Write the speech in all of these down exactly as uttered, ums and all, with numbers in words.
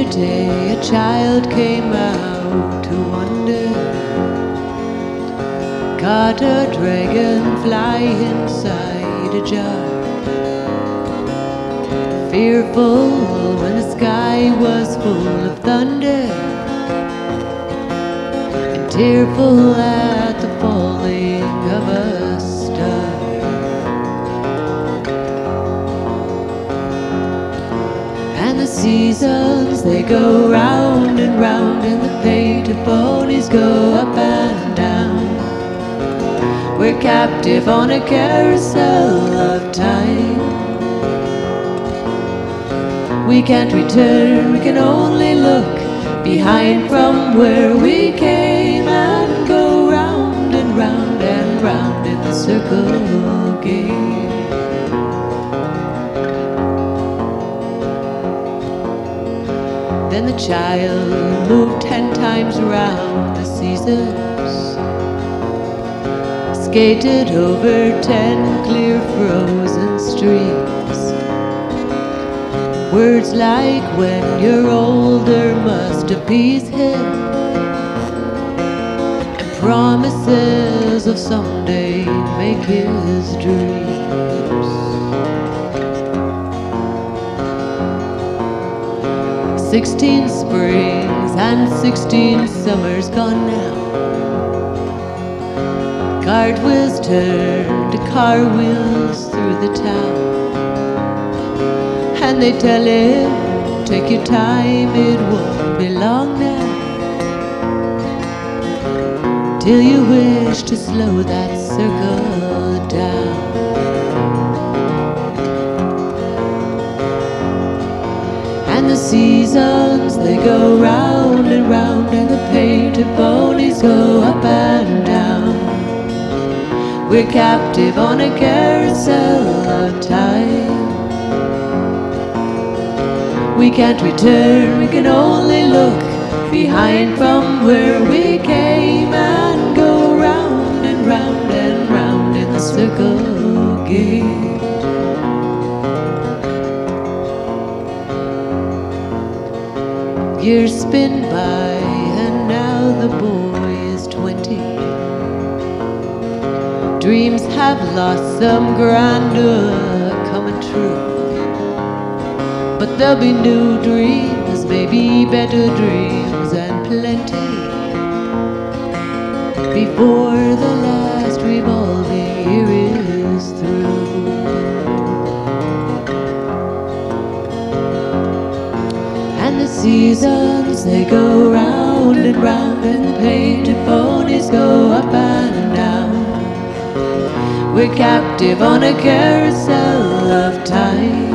day a child came out to wonder, caught a dragonfly inside a jar. Fearful when the sky was full of thunder, and tearful at the falling of a star. And the seasons, they go round and round, and the painted ponies go up and down. We're captive on a carousel of time. We can't return, we can only look behind from where we came, and go round and round and round in the circle game. Then the child moved ten times round the seasons, skated over ten clear frozen streams. Words like "when you're older" must appease him, and promises of someday make his dreams. Sixteen springs and sixteen summers gone now. Cartwheels turn to car wheels through the town, and they tell him, take your time, it won't be long now, till you wish to slow that circle down. And the seasons, they go round and round, and the painted ponies go up and down. We're captive on a carousel of time. We can't return, we can only look behind from where we came, and go round and round and round in the circle game. Years spin by, and now the boy is twenty. Dreams have lost some grandeur coming true, but there'll be new dreams, maybe better dreams and plenty, before the last revolving year is through. And the seasons, they go round and round, and the painted ponies go up and down. We're captive on a carousel of time.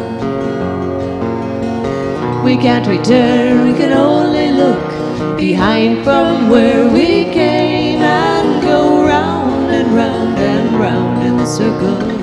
We can't return, we can only look behind from where we came, and go round and round and round in the circle